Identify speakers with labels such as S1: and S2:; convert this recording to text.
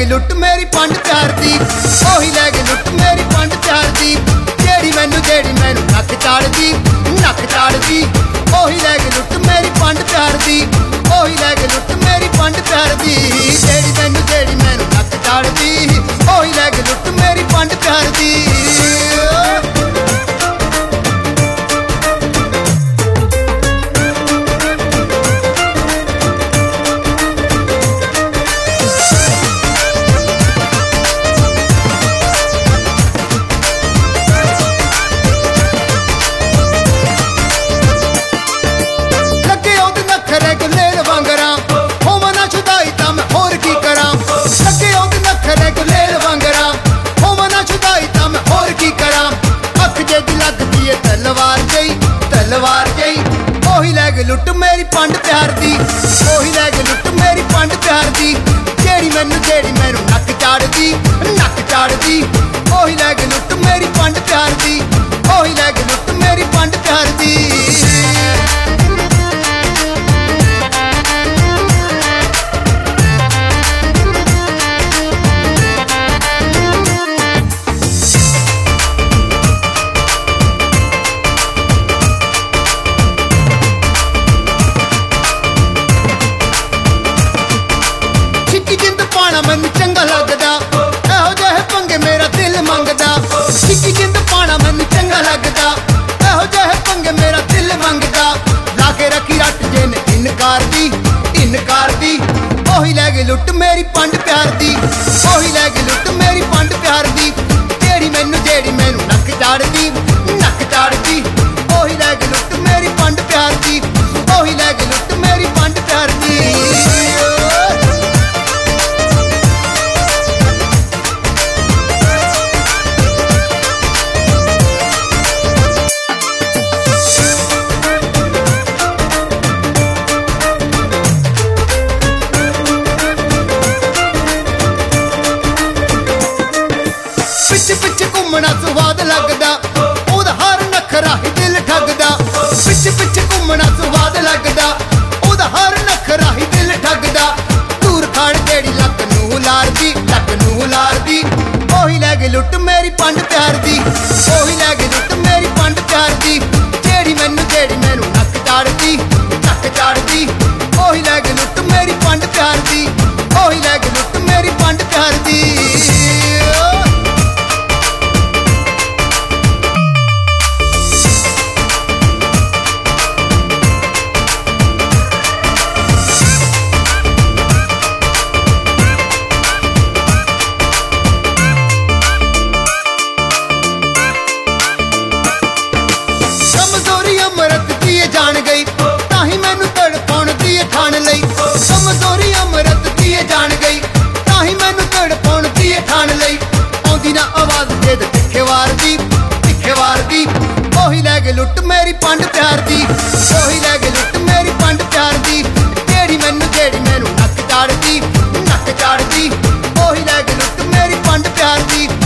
S1: लुट मेरी पंड प्यार दी, ओही लै गई लुट मेरी पंड प्यार दी। जेड़ी मैनू नक चाड़दी, नक चाड़दी। ओही लै गई लुट मेरी पंड प्यार दी, ओही लै गई लुट मेरी पंड प्यार दी। जेड़ी मैनू नक चाड़दी, ओही लै गई लुट मेरी पंड प्यार दी। तलवार जई ओही लै गई लुट मेरी पंड प्यार दी, ओही लै गई लुट मेरी पंड प्यार दी। जेड़ी मैनू नक चाड़दी, नक चाड़दी। ओही लै गई लुट मेरी पंड प्यार दी, ओही लै गई लुट मेरी पंड प्यार दी। मैनू चंगा लगदा एहो जेहे पंगे मेरा दिल मंगदा। सिक्की जिंद पाना मैनू चंगा लगदा एहो जेहे पंगे मेरा दिल मंगदा। लाके रखी रट जिन इनकार दी, इनकार दी। ओही लै गई लुट मेरी पंड प्यार दी, ओही लै गई लुट मेरी पंड प्यार दी। जेड़ी मैनू नक चाड़दी, नक चाड़दी। ओही लै गई लुट मेरी पंड प्यार दी, ओही लै गई लुट मेरी पंड प्यार दी। पिछ घूमना स्वाद लगदा, ओदा हर नखरा ही दिल ठगदा। पिछ घूमना स्वाद लगदा, ओदा हर नखरा ही दिल ठगदा। दूर खड़ जेड़ी लक नू लारदी, लक नू लारदी। ओही लै गई लुट मेरी पंड प्यार दी, ओही लै गई लुट मेरी पंड प्यार दी। जेड़ी मैनू नक चाड़दी, नक चाड़दी। ओही लै गई लुट मेरी पंड प्यार दी, ओही लै गई लुट मेरी पंड प्यार दी। जान गई ताही मैनू तड़पाउण दी ठान लई। कमजोरी अमरत दी जान गई ताही मैनू तड़पाउण दी ठान लई। आउंदी ना आवाज जेद तिखे वार दी, तिखे वार दी। ओही लै गई लुट मेरी पंड प्यार दी, ओही लै गई लुट मेरी पंड प्यार दी। जेड़ी मैनू नक चाड़दी, नक चाड़दी। ओही लै गई लुट मेरी पंड प्यार दी।